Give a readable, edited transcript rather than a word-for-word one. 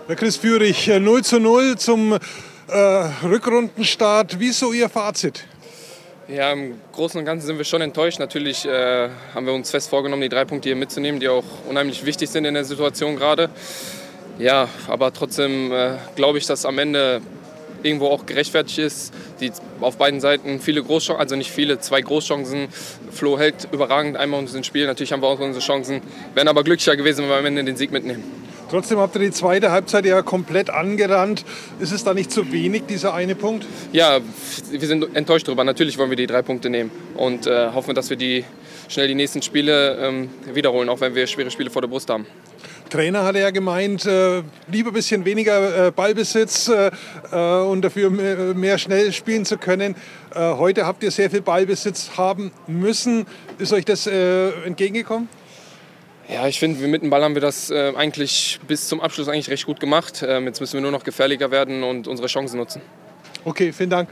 Herr Chris Führig, 0:0 zum Rückrundenstart. Wie ist so Ihr Fazit? Ja, im Großen und Ganzen sind wir schon enttäuscht. Natürlich haben wir uns fest vorgenommen, die 3 Punkte hier mitzunehmen, die auch unheimlich wichtig sind in der Situation gerade. Ja, aber trotzdem glaube ich, dass am Ende irgendwo auch gerechtfertigt ist. Die auf beiden Seiten viele Großchancen, also nicht viele, 2 Großchancen. Flo hält überragend einmal unser Spiel. Natürlich haben wir auch unsere Chancen. Wären aber glücklicher gewesen, wenn wir am Ende den Sieg mitnehmen. Trotzdem habt ihr die zweite Halbzeit ja komplett angerannt. Ist es da nicht zu wenig, dieser eine Punkt? Ja, wir sind enttäuscht darüber. Natürlich wollen wir die 3 Punkte nehmen und hoffen, dass wir schnell die nächsten Spiele wiederholen, auch wenn wir schwere Spiele vor der Brust haben. Trainer hat ja gemeint, lieber ein bisschen weniger Ballbesitz und dafür mehr schnell spielen zu können. Heute habt ihr sehr viel Ballbesitz haben müssen. Ist euch das entgegengekommen? Ja, ich finde, mit dem Ball haben wir das eigentlich bis zum Abschluss eigentlich recht gut gemacht. Jetzt müssen wir nur noch gefährlicher werden und unsere Chancen nutzen. Okay, vielen Dank.